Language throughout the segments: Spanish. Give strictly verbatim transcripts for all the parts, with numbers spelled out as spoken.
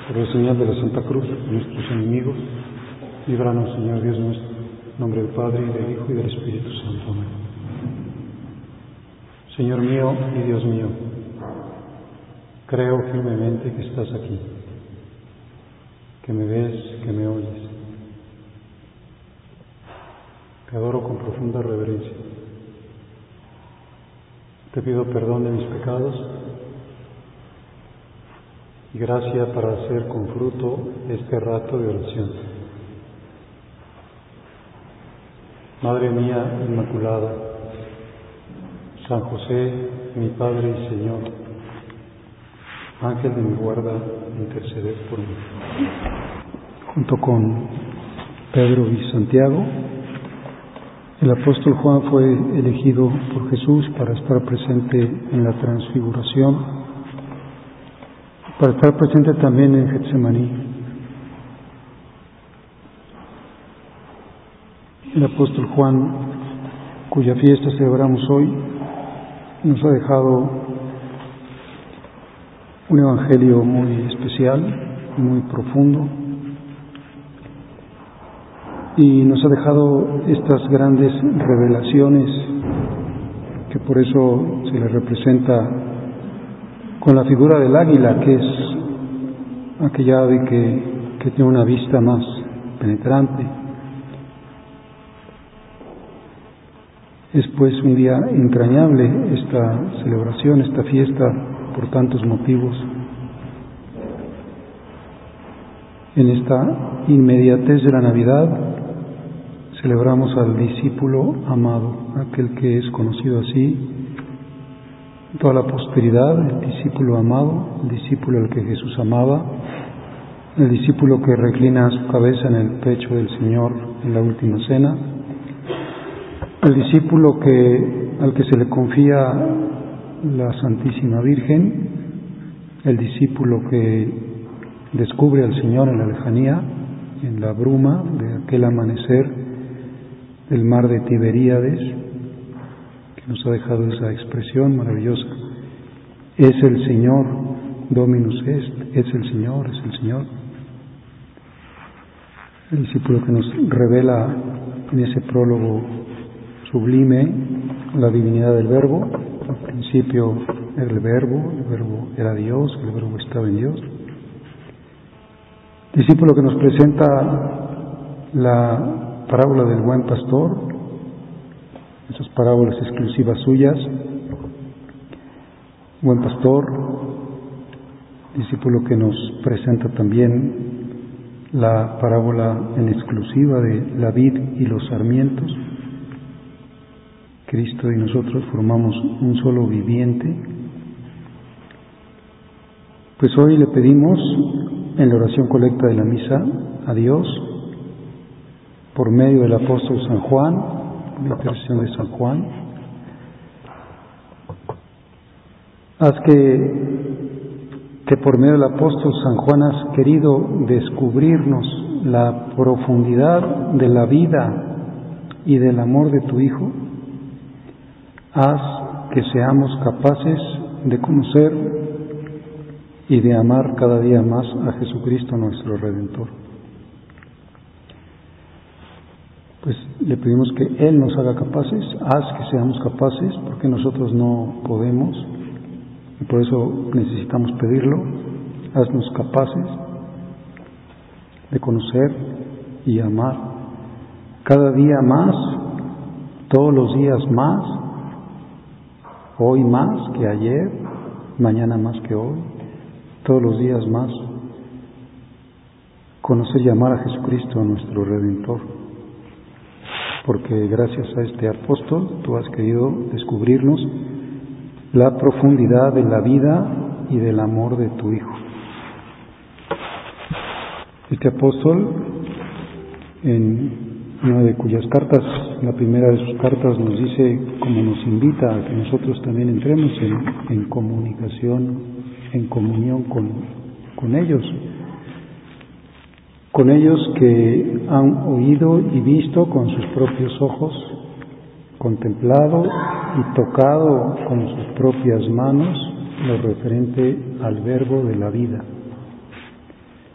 Por la señal de la Santa Cruz de nuestros enemigos, líbranos, Señor Dios nuestro, en nombre del Padre, y del Hijo, y del Espíritu Santo. Amén. Señor mío y Dios mío, creo firmemente que estás aquí, que me ves, que me oyes. Te adoro con profunda reverencia. Te pido perdón de mis pecados y gracia para hacer con fruto este rato de oración. Madre mía Inmaculada, San José, mi Padre y Señor, Ángel de mi guarda, interceded por mí. Junto con Pedro y Santiago, el apóstol Juan fue elegido por Jesús para estar presente en la transfiguración, para estar presente también en Getsemaní. El apóstol Juan, cuya fiesta celebramos hoy, nos ha dejado un evangelio muy especial, muy profundo, y nos ha dejado estas grandes revelaciones que por eso se le representa con la figura del águila, que es aquella ave que, que tiene una vista más penetrante. Es pues un día entrañable esta celebración, esta fiesta, por tantos motivos. En esta inmediatez de la Navidad celebramos al discípulo amado, aquel que es conocido así toda la posteridad, el discípulo amado, el discípulo al que Jesús amaba, el discípulo que reclina su cabeza en el pecho del Señor en la última cena, el discípulo que, al que se le confía la Santísima Virgen, el discípulo que descubre al Señor en la lejanía, en la bruma de aquel amanecer del mar de Tiberíades, nos ha dejado esa expresión maravillosa. Es el Señor, Dominus est, es el Señor, es el Señor. El discípulo que nos revela en ese prólogo sublime la divinidad del Verbo. Al principio era el Verbo, el Verbo era Dios, el Verbo estaba en Dios. Discípulo que nos presenta la parábola del buen pastor, esas parábolas exclusivas suyas. Buen pastor, discípulo que nos presenta también la parábola en exclusiva de la vid y los sarmientos. Cristo y nosotros formamos un solo viviente. Pues hoy le pedimos en la oración colecta de la misa a Dios, por medio del apóstol San Juan, la intercesión de San Juan, haz que, que por medio del apóstol San Juan has querido descubrirnos la profundidad de la vida y del amor de tu Hijo. Haz que seamos capaces de conocer y de amar cada día más a Jesucristo nuestro Redentor. Pues le pedimos que Él nos haga capaces, haz que seamos capaces, porque nosotros no podemos, y por eso necesitamos pedirlo. Haznos capaces de conocer y amar cada día más, todos los días más, hoy más que ayer, mañana más que hoy, todos los días más, conocer y amar a Jesucristo, nuestro Redentor. Porque gracias a este apóstol tú has querido descubrirnos la profundidad de la vida y del amor de tu Hijo. Este apóstol, en una de cuyas cartas, la primera de sus cartas, nos dice, como nos invita a que nosotros también entremos en, en comunicación, en comunión con, con ellos. Con ellos que han oído y visto con sus propios ojos, contemplado y tocado con sus propias manos lo referente al verbo de la vida.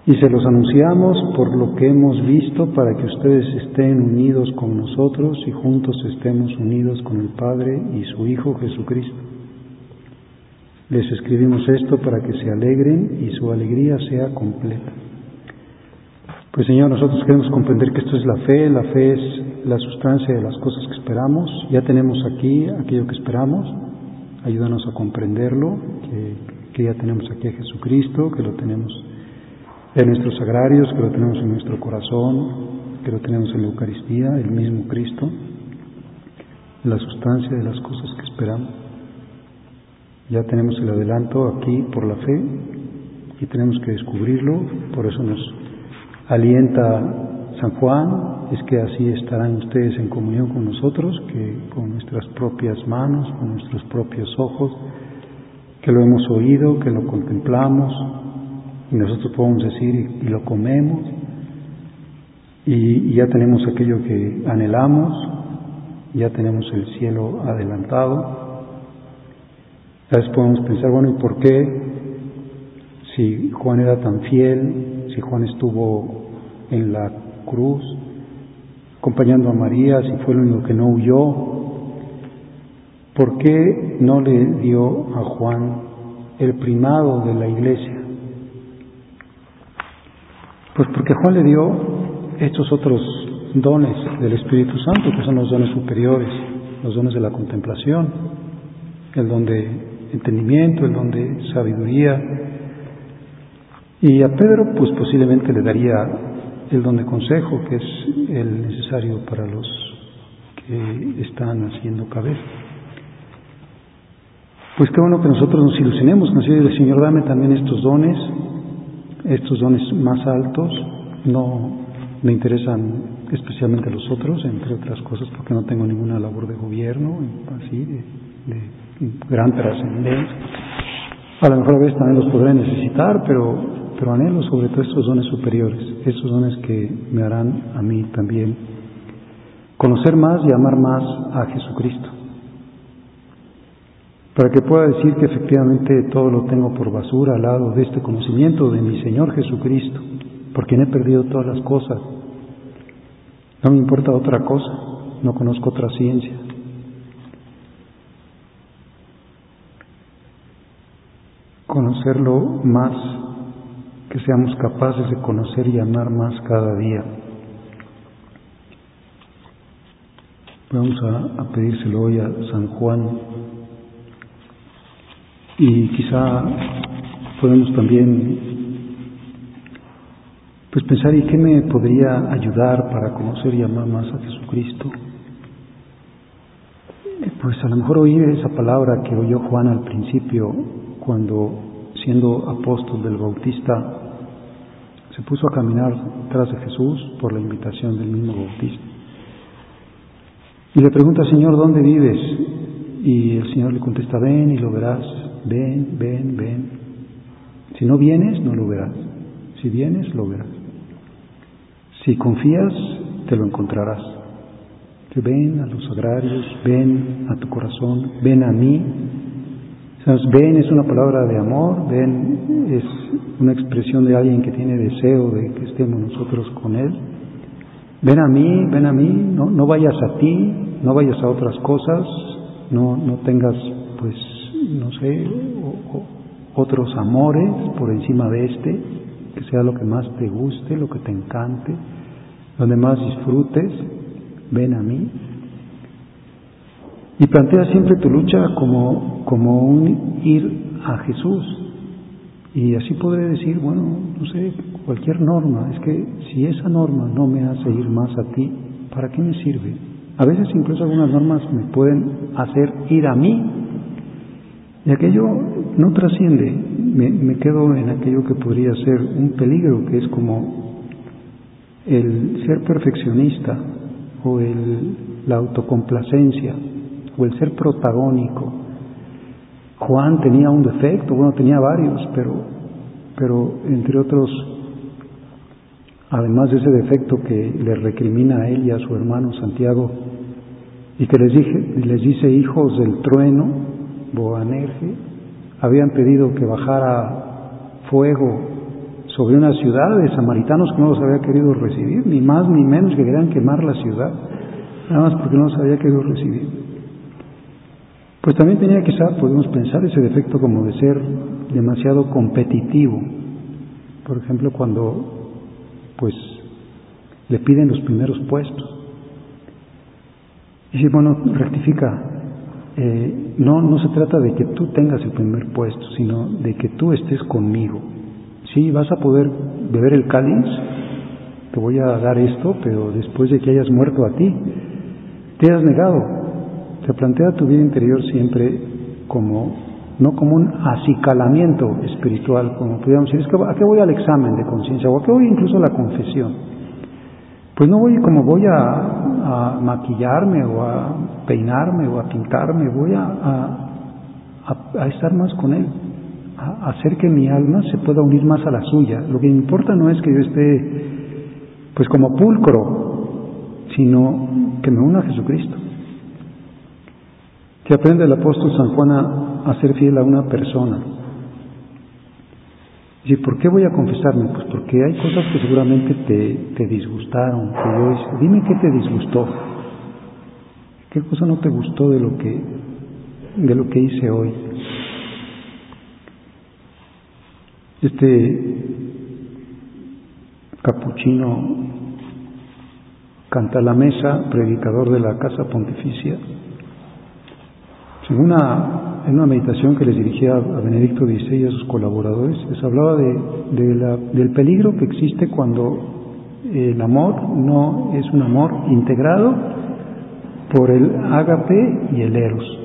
Y se los anunciamos por lo que hemos visto, para que ustedes estén unidos con nosotros y juntos estemos unidos con el Padre y su Hijo Jesucristo. Les escribimos esto para que se alegren y su alegría sea completa. Pues Señor, nosotros queremos comprender que esto es la fe. La fe es la sustancia de las cosas que esperamos. Ya tenemos aquí aquello que esperamos. Ayúdanos a comprenderlo, que, que ya tenemos aquí a Jesucristo, que lo tenemos en nuestros sagrarios, que lo tenemos en nuestro corazón, que lo tenemos en la Eucaristía, el mismo Cristo, la sustancia de las cosas que esperamos. Ya tenemos el adelanto aquí por la fe y tenemos que descubrirlo. Por eso nos alienta San Juan, es que así estarán ustedes en comunión con nosotros, que con nuestras propias manos, con nuestros propios ojos, que lo hemos oído, que lo contemplamos, y nosotros podemos decir y, y lo comemos, y, y ya tenemos aquello que anhelamos, ya tenemos el cielo adelantado. A veces podemos pensar, bueno, ¿y por qué? Si Juan era tan fiel, si Juan estuvo en la cruz acompañando a María, si fue el único que no huyó, ¿por qué no le dio a Juan el primado de la iglesia? Pues porque Juan le dio estos otros dones del Espíritu Santo, que son los dones superiores, los dones de la contemplación, el don de entendimiento, el don de sabiduría. Y a Pedro, pues posiblemente le daría el don de consejo, que es el necesario para los que están haciendo cabeza. Pues qué bueno que nosotros nos ilusionemos, nos dice el Señor, dame también estos dones, estos dones más altos. No me interesan especialmente los otros, entre otras cosas, porque no tengo ninguna labor de gobierno, así, de, de gran trascendencia. A lo mejor a veces también los podré necesitar, pero, pero anhelo sobre todo estos dones superiores, estos dones que me harán a mí también conocer más y amar más a Jesucristo, para que pueda decir que efectivamente todo lo tengo por basura al lado de este conocimiento de mi Señor Jesucristo, por quien he perdido todas las cosas. No me importa otra cosa, no conozco otra ciencia. Conocerlo más, que seamos capaces de conocer y amar más cada día. Vamos a, a pedírselo hoy a San Juan, y quizá podemos también pues pensar, ¿y qué me podría ayudar para conocer y amar más a Jesucristo? Pues a lo mejor oír esa palabra que oyó Juan al principio, cuando siendo apóstol del Bautista se puso a caminar tras de Jesús por la invitación del mismo Bautista, y le pregunta, Señor, ¿dónde vives? Y el Señor le contesta, ven y lo verás, ven, ven, ven. Si no vienes, no lo verás. Si vienes, lo verás. Si confías, te lo encontrarás. Ven a los sagrarios, ven a tu corazón, ven a mí. Entonces, ven es una palabra de amor, ven es una expresión de alguien que tiene deseo de que estemos nosotros con Él. Ven a mí, ven a mí, no, no vayas a ti, no vayas a otras cosas, no, no tengas, pues, no sé, o, o, otros amores por encima de este, que sea lo que más te guste, lo que te encante, donde más disfrutes. Ven a mí. Y plantea siempre tu lucha como, como un ir a Jesús. Y así podré decir, bueno, no sé, cualquier norma, es que si esa norma no me hace ir más a ti, ¿para qué me sirve? A veces incluso algunas normas me pueden hacer ir a mí, y aquello no trasciende, me, me quedo en aquello que podría ser un peligro, que es como el ser perfeccionista, o el, la autocomplacencia, o el ser protagónico. Juan tenía un defecto, bueno, tenía varios, pero, pero entre otros, además de ese defecto que le recrimina a él y a su hermano Santiago, y que les, dije, les dice hijos del trueno, Boanerges, habían pedido que bajara fuego sobre una ciudad de samaritanos que no los había querido recibir, ni más ni menos que querían quemar la ciudad, nada más porque no los había querido recibir. Pues también tenía quizá, podemos pensar, ese defecto como de ser demasiado competitivo. Por ejemplo, cuando pues le piden los primeros puestos. Y dice, bueno, rectifica, eh, no, no se trata de que tú tengas el primer puesto, sino de que tú estés conmigo. Sí, vas a poder beber el cáliz, te voy a dar esto, pero después de que hayas muerto a ti, te has negado. Se plantea tu vida interior siempre como, no como un acicalamiento espiritual, como pudiéramos decir, es que ¿a qué voy al examen de conciencia? ¿O a qué voy incluso a la confesión? Pues no voy como voy a, a maquillarme o a peinarme o a pintarme, voy a, a, a, a estar más con Él, a hacer que mi alma se pueda unir más a la suya. Lo que me importa no es que yo esté pues como pulcro, sino que me una a Jesucristo. Que aprende el apóstol San Juan a, a ser fiel a una persona. ¿Y por qué voy a confesarme? Pues porque hay cosas que seguramente te, te disgustaron. Que yo hice. Dime qué te disgustó. ¿Qué cosa no te gustó de lo que, de lo que hice hoy? Este capuchino Cantalamessa, predicador de la Casa Pontificia, en una, en una meditación que les dirigía a Benedicto dieciséis y a sus colaboradores, les hablaba de, de la, del peligro que existe cuando el amor no es un amor integrado por el ágape y el eros.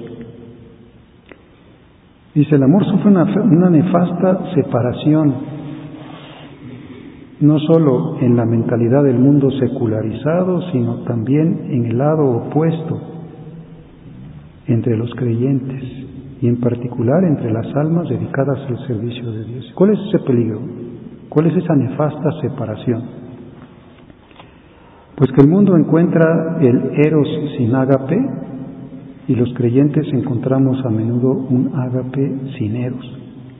Dice, el amor sufre una, una nefasta separación, no solo en la mentalidad del mundo secularizado, sino también en el lado opuesto, entre los creyentes y en particular entre las almas dedicadas al servicio de Dios. ¿Cuál es ese peligro? ¿Cuál es esa nefasta separación? Pues que el mundo encuentra el eros sin ágape y los creyentes encontramos a menudo un ágape sin eros.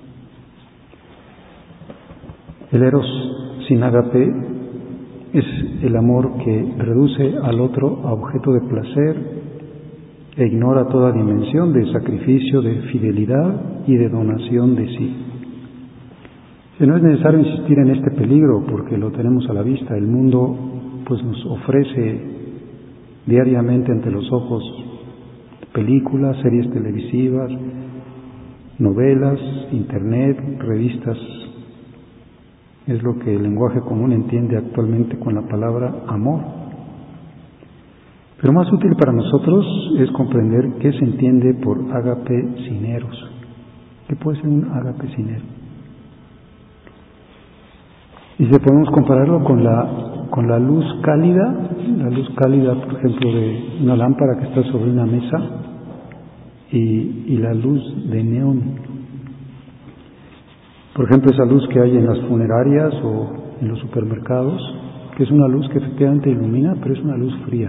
El eros sin ágape es el amor que reduce al otro a objeto de placer e ignora toda dimensión de sacrificio, de fidelidad y de donación de sí. Y no es necesario insistir en este peligro porque lo tenemos a la vista. El mundo pues nos ofrece diariamente ante los ojos películas, series televisivas, novelas, internet, revistas. Es lo que el lenguaje común entiende actualmente con la palabra amor. Pero más útil para nosotros es comprender qué se entiende por ágape sin eros. ¿Qué puede ser un ágape sin eros? Y si podemos compararlo con la, con la luz cálida, la luz cálida, por ejemplo, de una lámpara que está sobre una mesa y, y la luz de neón. Por ejemplo, esa luz que hay en las funerarias o en los supermercados, que es una luz que efectivamente ilumina, pero es una luz fría.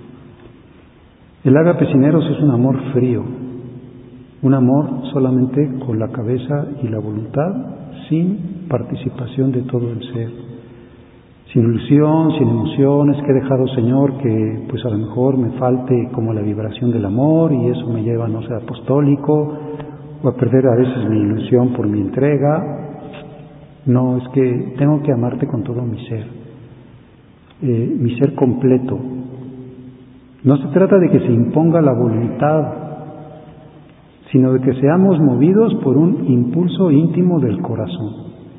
El ágape sin eros es un amor frío, un amor solamente con la cabeza y la voluntad, sin participación de todo el ser, sin ilusión, sin emociones, que he dejado, Señor, que pues a lo mejor me falte como la vibración del amor y eso me lleva a no ser apostólico o a perder a veces mi ilusión por mi entrega. No, es que tengo que amarte con todo mi ser, eh, mi ser completo. No se trata de que se imponga la voluntad, sino de que seamos movidos por un impulso íntimo del corazón.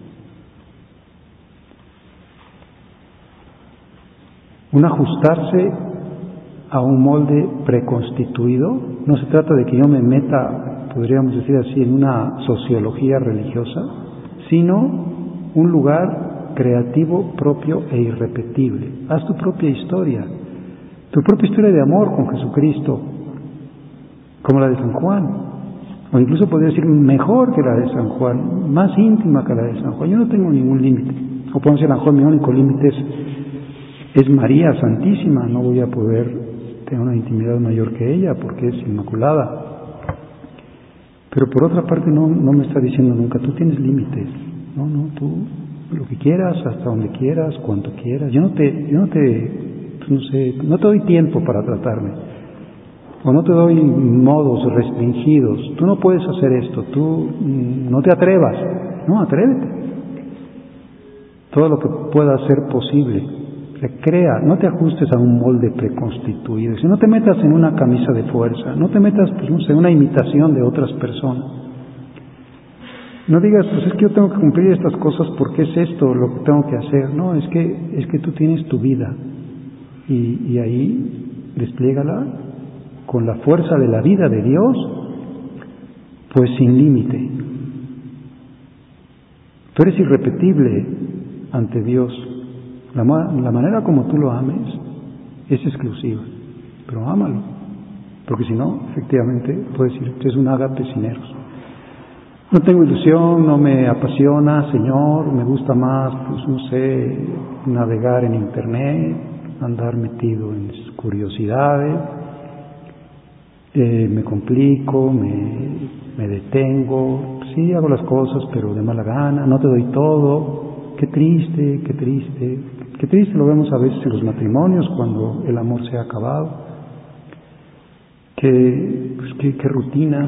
Un ajustarse a un molde preconstituido. No se trata de que yo me meta, podríamos decir así, en una sociología religiosa, sino un lugar creativo, propio e irrepetible. Haz tu propia historia. Tu propia historia de amor con Jesucristo, como la de San Juan, o incluso podría decir mejor que la de San Juan, más íntima que la de San Juan. Yo no tengo ningún límite, o podemos decir a lo mejor mi único límite es, es María Santísima, no voy a poder tener una intimidad mayor que ella porque es inmaculada. Pero por otra parte no, no me está diciendo nunca, tú tienes límites, no, no, tú, lo que quieras, hasta donde quieras, cuanto quieras. Yo no te, yo no te, no sé, no te doy tiempo para tratarme, o no te doy modos restringidos. Tú no puedes hacer esto, tú no te atrevas. No, atrévete. Todo lo que pueda ser posible. Recrea, no te ajustes a un molde preconstituido. Si no te metas en una camisa de fuerza, no te metas, pues no sé, una imitación de otras personas. No digas, pues es que yo tengo que cumplir estas cosas porque es esto lo que tengo que hacer. No, es que es que tú tienes tu vida y, y ahí despliégala con la fuerza de la vida de Dios, pues sin límite. Tú eres irrepetible ante Dios. La, la manera como tú lo ames es exclusiva, pero ámalo, porque si no, efectivamente, puedes decir, es un ágape sin eros. No tengo ilusión, no me apasiona, Señor, me gusta más, pues no sé, navegar en internet, andar metido en curiosidades, eh, me complico, me, me detengo, sí hago las cosas, pero de mala gana, no te doy todo, qué triste, qué triste, qué triste lo vemos a veces en los matrimonios cuando el amor se ha acabado, qué, pues, qué, qué rutina,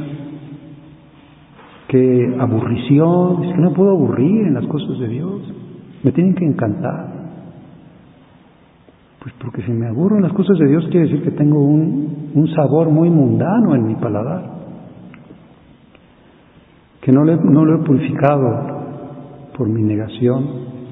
qué aburrición, es que no puedo aburrir en las cosas de Dios, me tienen que encantar. Pues porque si me aburro en las cosas de Dios quiere decir que tengo un, un sabor muy mundano en mi paladar, que no, le, no lo he purificado por mi negación.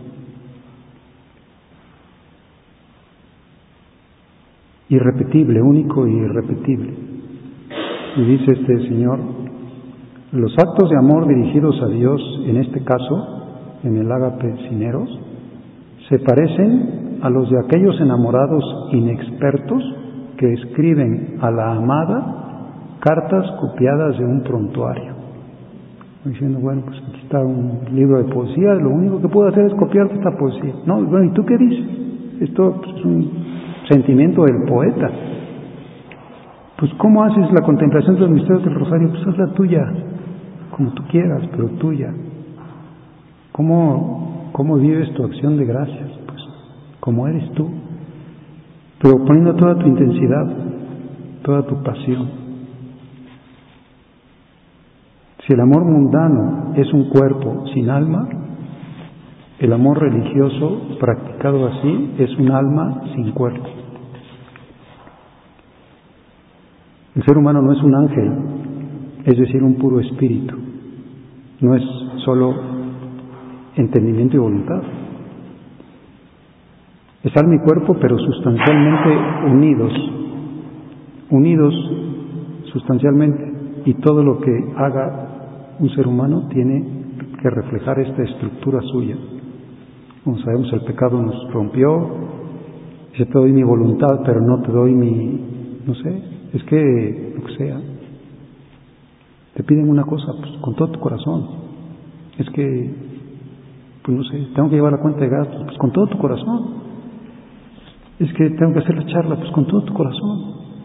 Irrepetible, único y irrepetible. Y dice este Señor, los actos de amor dirigidos a Dios, en este caso, en el ágape sin eros, se parecen a los de aquellos enamorados inexpertos que escriben a la amada cartas copiadas de un prontuario. Diciendo, bueno, pues aquí está un libro de poesía, lo único que puedo hacer es copiarte esta poesía. No, bueno, ¿y tú qué dices? Esto pues, es un sentimiento del poeta. Pues ¿cómo haces la contemplación de los misterios del rosario? Pues haz la tuya, como tú quieras, pero tuya. ¿Cómo, cómo vives tu acción de gracias? Pues como eres tú, pero poniendo toda tu intensidad, toda tu pasión. Si el amor mundano es un cuerpo sin alma, el amor religioso practicado así es un alma sin cuerpo. El ser humano no es un ángel, es decir, un puro espíritu, no es solo entendimiento y voluntad. Es alma y cuerpo, pero sustancialmente unidos, unidos sustancialmente, y todo lo que haga un ser humano tiene que reflejar esta estructura suya. Como sabemos, el pecado nos rompió, dice, te doy mi voluntad, pero no te doy mi, no sé, es que, lo que sea, te piden una cosa, pues con todo tu corazón, es que, pues no sé, tengo que llevar la cuenta de gastos, pues con todo tu corazón. Es que tengo que hacer la charla, pues con todo tu corazón.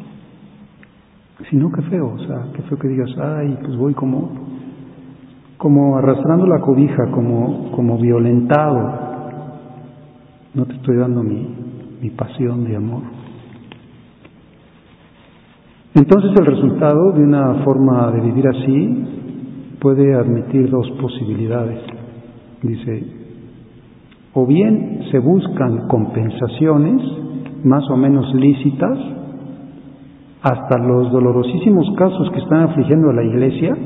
Si no, qué feo, o sea, qué feo que digas, ay, pues voy como, como arrastrando la cobija, como, como violentado. No te estoy dando mi, mi pasión de amor. Entonces el resultado de una forma de vivir así puede admitir dos posibilidades. Dice, o bien se buscan compensaciones más o menos lícitas, hasta los dolorosísimos casos que están afligiendo a la Iglesia.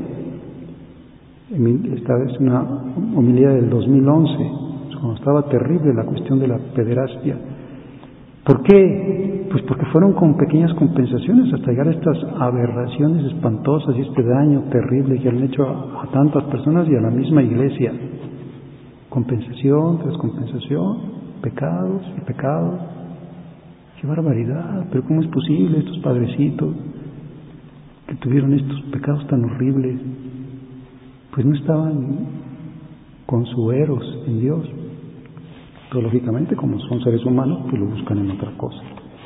Esta es una homilía del dos mil once, cuando estaba terrible la cuestión de la pederastia. ¿Por qué? Pues porque fueron con pequeñas compensaciones hasta llegar a estas aberraciones espantosas y este daño terrible que han hecho a, a tantas personas y a la misma Iglesia. Compensación tras compensación, pecados y pecados. ¡Qué barbaridad! ¿Pero cómo es posible estos padrecitos que tuvieron estos pecados tan horribles? Pues no estaban con su eros en Dios. Pero lógicamente, como son seres humanos, pues lo buscan en otra cosa,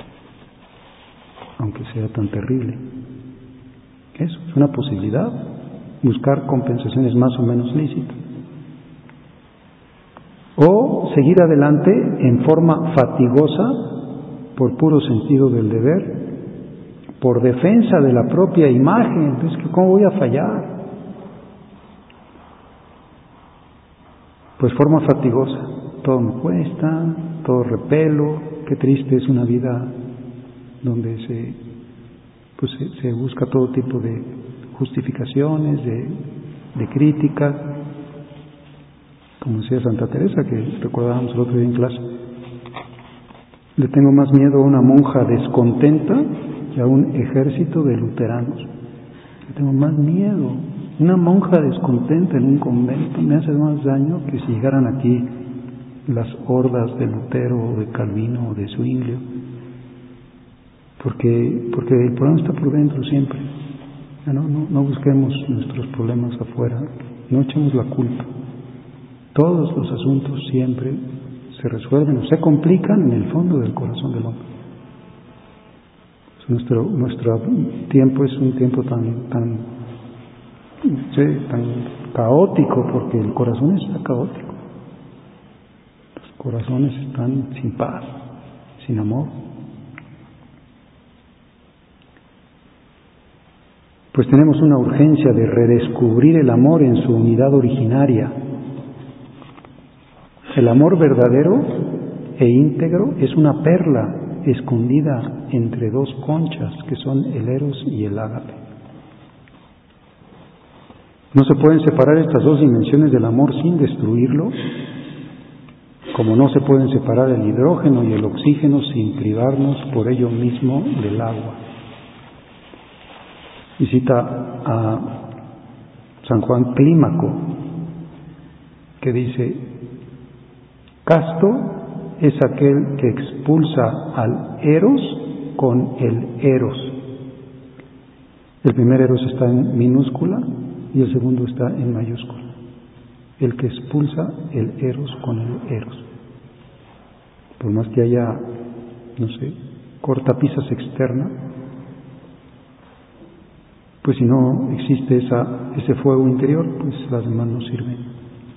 aunque sea tan terrible. Eso es una posibilidad, buscar compensaciones más o menos lícitas. O seguir adelante en forma fatigosa, por puro sentido del deber, por defensa de la propia imagen. Entonces, ¿cómo voy a fallar? Pues forma fatigosa. Todo me cuesta, todo repelo. Qué triste es una vida donde se, pues se, se busca todo tipo de justificaciones, de, de críticas. Como decía Santa Teresa, que recordábamos el otro día en clase, le tengo más miedo a una monja descontenta que a un ejército de luteranos. Le tengo más miedo. Una monja descontenta en un convento me hace más daño que si llegaran aquí las hordas de Lutero o de Calvino o de Zwinglio, porque, porque el problema está por dentro siempre. No, no, no busquemos nuestros problemas afuera, no echemos la culpa. Todos los asuntos siempre se resuelven o se complican en el fondo del corazón del hombre. Nuestro, nuestro tiempo es un tiempo tan, tan, sí, tan caótico, porque el corazón está caótico. Los corazones están sin paz, sin amor. Pues tenemos una urgencia de redescubrir el amor en su unidad originaria. El amor verdadero e íntegro es una perla escondida entre dos conchas que son el eros y el ágape. No se pueden separar estas dos dimensiones del amor sin destruirlo, como no se pueden separar el hidrógeno y el oxígeno sin privarnos por ello mismo del agua. Y cita a San Juan Clímaco, que dice: casto es aquel que expulsa al eros con el eros. El primer eros está en minúscula y el segundo está en mayúscula. El que expulsa el eros con el eros. Por más que haya, no sé, cortapisas externa, pues si no existe esa, ese fuego interior, pues las demás no sirven.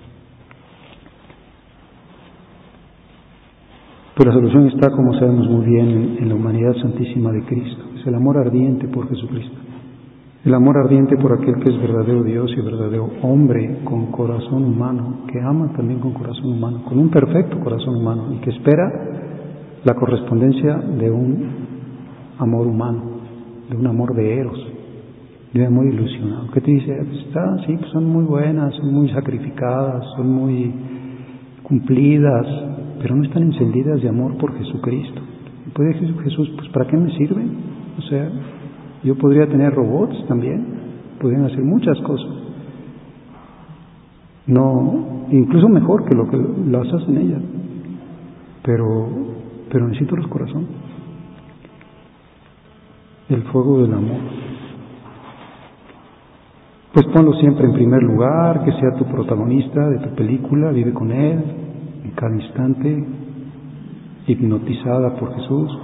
Pero la solución está, como sabemos muy bien, en, en la humanidad santísima de Cristo. Es el amor ardiente por Jesucristo. El amor ardiente por aquel que es verdadero Dios y verdadero hombre con corazón humano, que ama también con corazón humano, con un perfecto corazón humano, y que espera la correspondencia de un amor humano, de un amor de eros, de un amor ilusionado. ¿Qué te dice? Pues está, sí, pues son muy buenas, son muy sacrificadas, son muy cumplidas, pero no están encendidas de amor por Jesucristo. Puede decir Jesús, pues ¿para qué me sirven? O sea, yo podría tener robots también, podrían hacer muchas cosas. No, incluso mejor que lo que las hacen ellas. Pero, pero necesito los corazones. El fuego del amor. Pues ponlo siempre en primer lugar, que sea tu protagonista de tu película, vive con él en cada instante, hipnotizada por Jesús.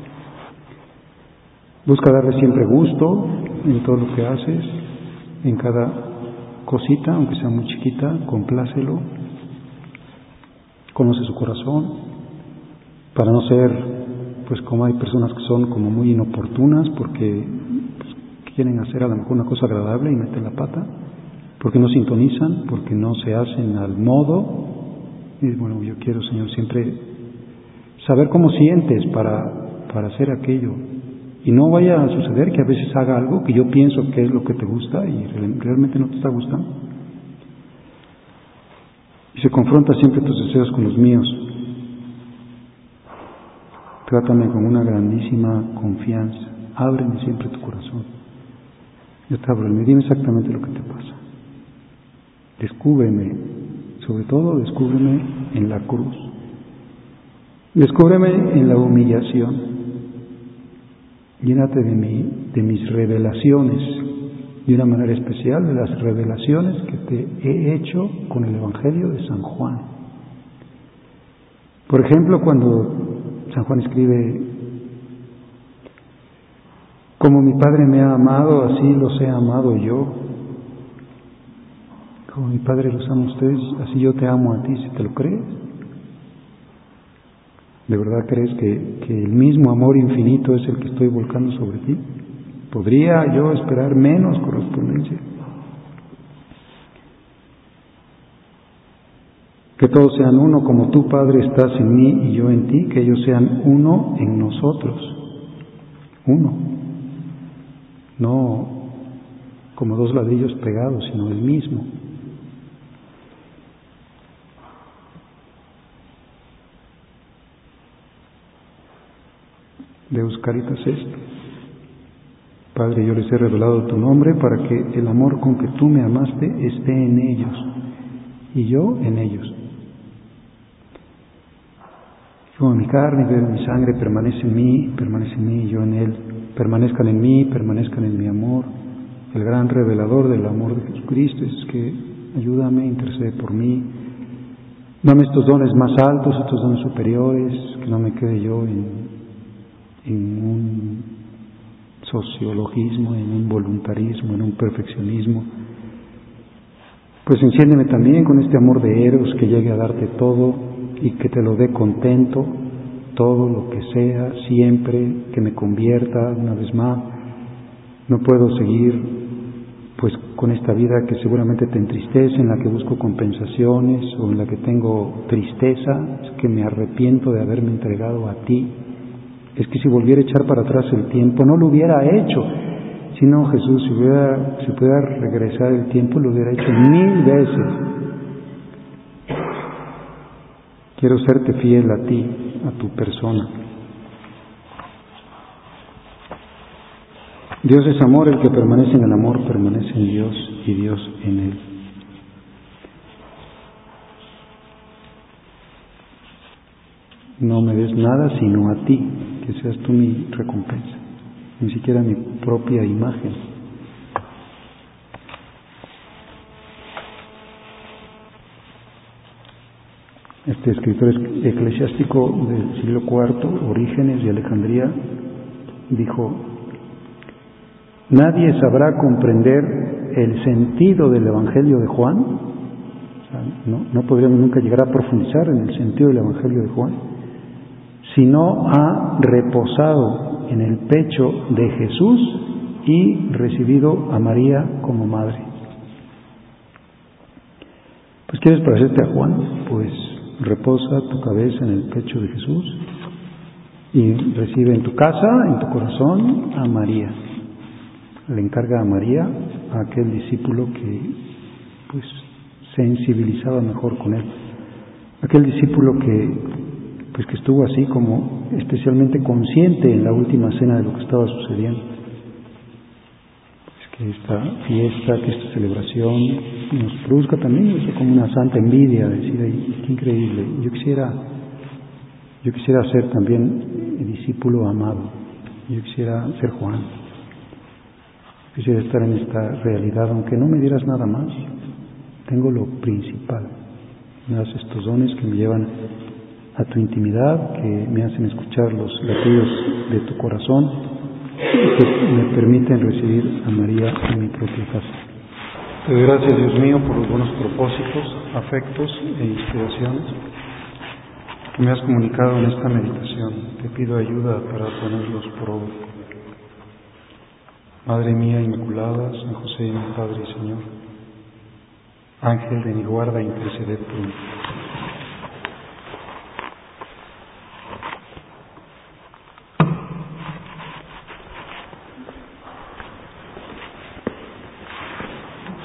Busca darle siempre gusto en todo lo que haces, en cada cosita, aunque sea muy chiquita, complácelo. Conoce su corazón, para no ser, pues como hay personas que son como muy inoportunas porque pues, quieren hacer a lo mejor una cosa agradable y meten la pata, porque no sintonizan, porque no se hacen al modo. Y bueno, yo quiero, Señor, siempre saber cómo sientes para, para hacer aquello. Y no vaya a suceder que a veces haga algo que yo pienso que es lo que te gusta y realmente no te está gustando. Y se confronta siempre tus deseos con los míos. Trátame con una grandísima confianza. Ábreme siempre tu corazón. Yo te abro, me dime exactamente lo que te pasa. Descúbreme, sobre todo descúbreme en la cruz. Descúbreme en la humillación. Llénate de, mi, de mis revelaciones, de una manera especial de las revelaciones que te he hecho con el Evangelio de San Juan. Por ejemplo, cuando San Juan escribe: como mi Padre me ha amado, así los he amado yo. Como mi Padre los ama a ustedes, así yo te amo a ti, si te lo crees. ¿De verdad crees que, que el mismo amor infinito es el que estoy volcando sobre ti? ¿Podría yo esperar menos correspondencia? Que todos sean uno como tú, Padre, estás en mí y yo en ti, que ellos sean uno en nosotros. Uno. No como dos ladrillos pegados, sino el mismo. Deus caritas est. Padre, yo les he revelado tu nombre para que el amor con que tú me amaste esté en ellos y yo en ellos. Como mi carne y bebe mi sangre, permanece en mí, permanece en mí y yo en él. Permanezcan en mí, permanezcan en mi amor. El gran revelador del amor de Jesucristo es que ayúdame, intercede por mí. Dame estos dones más altos, estos dones superiores, que no me quede yo en, en un sociologismo, en un voluntarismo, en un perfeccionismo. Pues enciéndeme también con este amor de Eros que llegue a darte todo y que te lo dé contento, todo lo que sea, siempre, que me convierta una vez más. No puedo seguir pues con esta vida que seguramente te entristece, en la que busco compensaciones o en la que tengo tristeza. Es que me arrepiento de haberme entregado a ti. Es que si volviera a echar para atrás el tiempo, no lo hubiera hecho. Si no, Jesús, si, hubiera, si pudiera regresar el tiempo, lo hubiera hecho mil veces. Quiero serte fiel a ti, a tu persona. Dios es amor, el que permanece en el amor permanece en Dios y Dios en él. No me des nada sino a ti, que seas tú mi recompensa, ni siquiera mi propia imagen. Este escritor eclesiástico del siglo cuarto, Orígenes de Alejandría, dijo: nadie sabrá comprender el sentido del Evangelio de Juan, o sea, no, no podríamos nunca llegar a profundizar en el sentido del Evangelio de Juan, si no ha reposado en el pecho de Jesús y recibido a María como madre. Pues ¿quieres parecerte a Juan? Pues reposa tu cabeza en el pecho de Jesús y recibe en tu casa, en tu corazón, a María. Le encarga a María, a aquel discípulo que pues sensibilizaba mejor con él, aquel discípulo que pues que estuvo así como especialmente consciente en la última cena de lo que estaba sucediendo. Pues que esta fiesta, que esta celebración nos produzca también eso como una santa envidia, decir, ay, qué increíble, yo quisiera yo quisiera ser también el discípulo amado, yo quisiera ser Juan. Quisiera estar en esta realidad, aunque no me dieras nada más, tengo lo principal. Me das estos dones que me llevan a tu intimidad, que me hacen escuchar los latidos de tu corazón y que me permiten recibir a María en mi propia casa. Te doy gracias, Dios mío, por los buenos propósitos, afectos e inspiraciones que me has comunicado en esta meditación. Te pido ayuda para ponerlos por obra. Madre mía Inmaculada, San José, mi Padre y Señor, Ángel de mi guarda, interceded por mí.